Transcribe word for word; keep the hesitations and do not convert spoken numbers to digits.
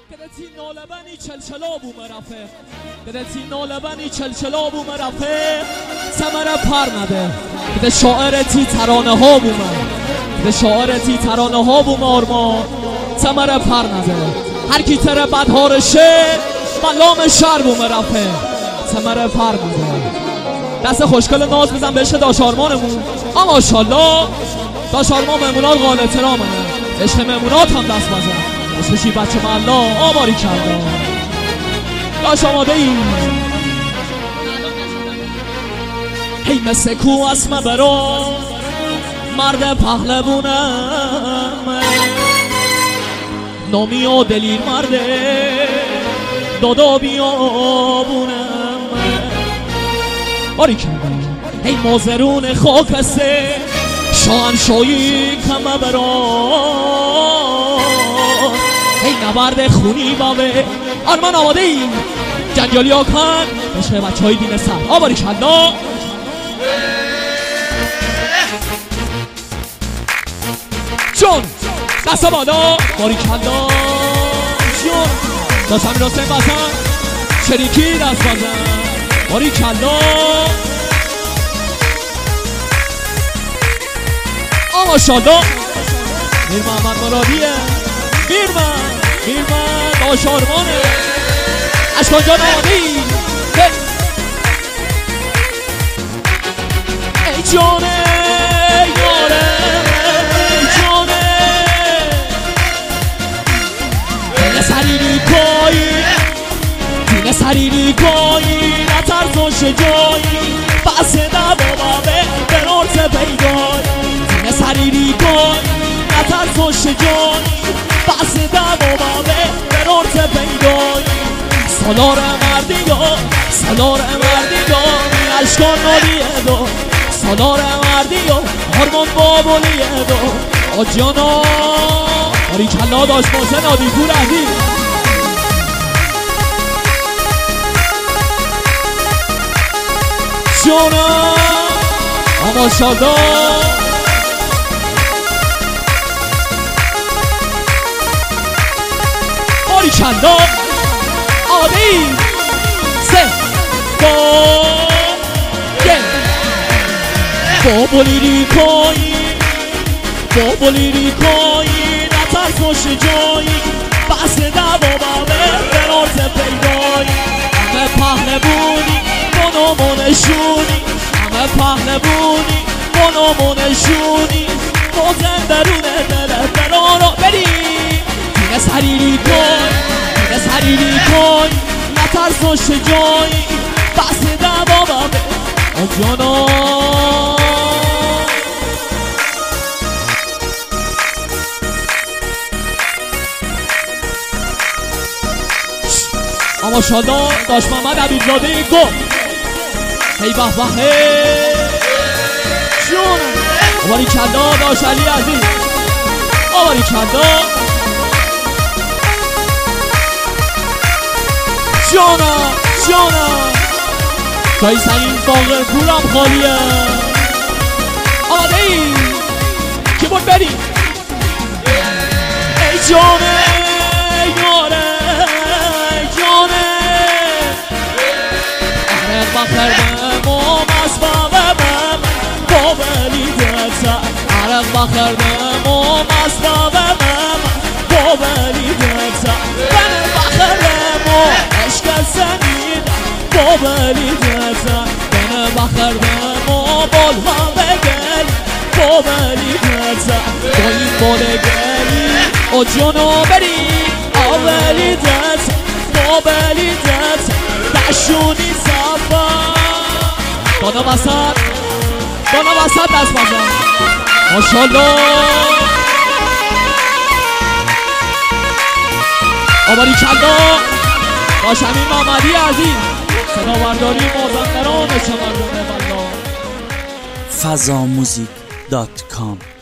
Kedeti nolabani çelçela bu merafe Kedeti nolabani çelçela bu merafe Semere parnade Kede şaireti terane ha bu mer Kede şaireti terane ha bu marma Semere parnade Her ki tere badhar şer ملام شهر بوم رفه ثمره پر میده دست خوشگل ناز بزن بهش داشارمانمون اما ماشاءالله داشارمان ممونات قال احترامه عشق ممونات هم دست بزن عشقشی بچه ملا آماری کرده داش آماده ای هی مثل کو اسم برا مرد پهلوونم نامی و دلیر مرده دادا بیابونم باری کردم هی مازرون خاک هسته شاهنشاهی کمه برا هی نبرد خونی بابه آرمان آماده ای جنگالی ها کن بشه بچه های دین سر آ باری کلا جون دستا بالا باری کلا جون داشت همین حسین بزن چریکی دست بزن باری کلا آما شالا میر محمد مرادیه میر من میر من داشارمانه اشکان جان آمادی ای جانه یاره ای جانه دینه سریری کایی دینه سریری کایی نترز و شجایی بس نبابه برارت پیدایی دینه سریری کایی نترز و شجایی بس نبابه برارت پیدایی سالار مردی ها سالار مردی ها اشکان نالیه دو سالار مردی ها هرمان بابولیه دو آجانا باری کلا داشت محسن آدی پور عدی جانا اما شادا باری کلا آدی سه با یه بابولی ریکایی بابولی ریکایی نترس و شجایی بس نبابه برارت پیدایی همه پهلوونی بانامونشونی همه پهلوونی بانامونشونی بازم درونه دله برارا بریم دینه سریری کن دینه سریری کن نترس و شجایی بس نبابه آجانا اما شالا داشت محمد عبیدزاده گو هی به به جون آواری کلا داشت علی عزیز آواری کلا جانا جانا جایی سنین باغ پولم خالیه آماده ای که بود بریم ای جانه یاره بخردم و مصبابم بابلی دتا عرق بخردم و مصبابم بابلی دتا من بخردم و عشق سنیدم بابلی دتا من بخردم و بالها بگل بابلی دتا با این بالگلی و جونو بری آولی دتا بابلی دتا دشونی صفا دانا وسط دانا وسط دست بزن ماشالله آباری کلا داشت امین محمدی عزیز صداورداری مازندران چمران والله فضاموزیک دات کام